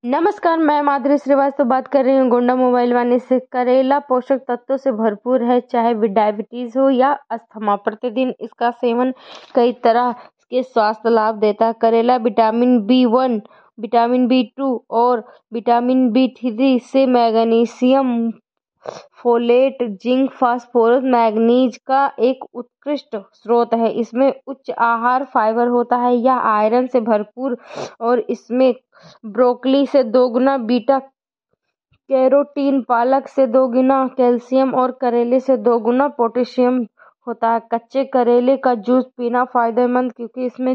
नमस्कार, मैं माधुरी श्रीवास्तव बात कर रही हूँ गोंडा मोबाइल वाणी से। करेला पोषक तत्वों से भरपूर है, चाहे डायबिटीज हो या अस्थमा। प्रतिदिन इसका सेवन कई तरह के स्वास्थ्य लाभ देता है। करेला विटामिन B1, विटामिन B2 और विटामिन B3 से magnesium, folate, zinc, phosphorus, manganese का एक उत्कृष्ट स्रोत है। इसमें उच्च आहार फाइबर होता है, यह आयरन से भरपूर और इसमें ब्रोकली से 2 गुना बीटा कैरोटीन, पालक से 2 गुना कैल्शियम और करेले से 2 गुना पोटेशियम होता है। कच्चे करेले का जूस पीना फायदेमंद क्योंकि इसमें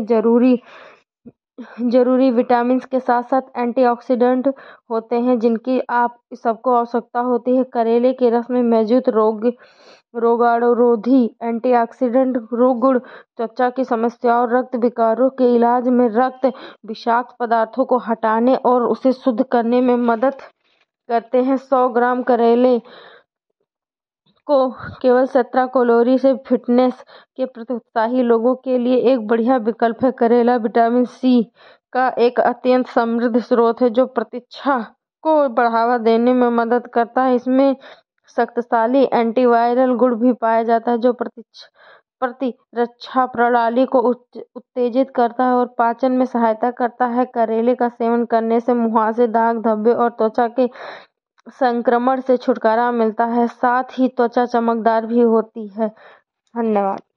जरूरी विटामिन के साथ साथ एंटीऑक्सीडेंट होते हैं जिनकी आप सबको आवश्यकता होती है। करेले के रस में मौजूद रोगाणुरोधी एंटीऑक्सीडेंट गुण त्वचा की समस्याओं और रक्त विकारों के इलाज में, रक्त विषाक्त पदार्थों को हटाने और उसे शुद्ध करने में मदद करते हैं। 100 ग्राम करेले को केवल 17 कैलोरी से फिटनेस के प्रति उत्साही लोगों के लिए एक बढ़िया विकल्प है। करेला विटामिन सी का एक अत्यंत समृद्ध स्रोत है जो प्रतिरक्षा को बढ़ावा देने में मदद करता है। इसमें शक्तिशाली एंटीवायरल गुण भी पाया जाता है जो प्रतिरक्षा प्रणाली को उत्तेजित करता है और पाचन में सहायता करता है। करेले का सेवन करने से मुहासे, दाग धब्बे और त्वचा के संक्रमण से छुटकारा मिलता है, साथ ही त्वचा चमकदार भी होती है। धन्यवाद।